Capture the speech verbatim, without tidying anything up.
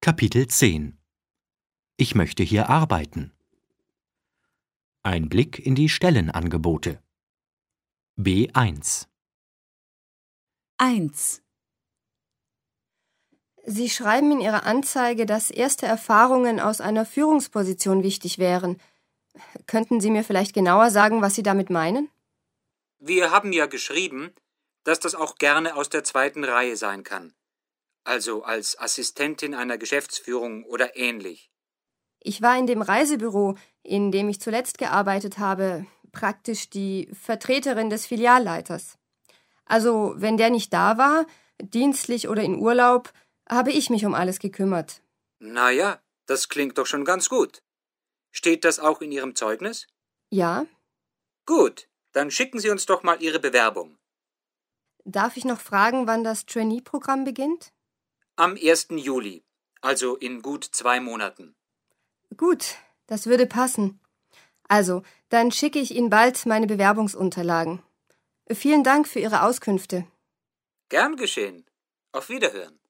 Kapitel zehn. Ich möchte hier arbeiten. Ein Blick in die Stellenangebote. B eins. eins. Sie schreiben in Ihrer Anzeige, dass erste Erfahrungen aus einer Führungsposition wichtig wären. Könnten Sie mir vielleicht genauer sagen, was Sie damit meinen? Wir haben ja geschrieben, dass das auch gerne aus der zweiten Reihe sein kann. Also als Assistentin einer Geschäftsführung oder ähnlich. Ich war in dem Reisebüro, in dem ich zuletzt gearbeitet habe, praktisch die Vertreterin des Filialleiters. Also, wenn der nicht da war, dienstlich oder in Urlaub, habe ich mich um alles gekümmert. Na ja, das klingt doch schon ganz gut. Steht das auch in Ihrem Zeugnis? Ja? Gut, dann schicken Sie uns doch mal Ihre Bewerbung. Darf ich noch fragen, wann das Trainee-Programm beginnt? Am ersten Juli, also in gut zwei Monaten. Gut, das würde passen. Also, dann schicke ich Ihnen bald meine Bewerbungsunterlagen. Vielen Dank für Ihre Auskünfte. Gern geschehen. Auf Wiederhören.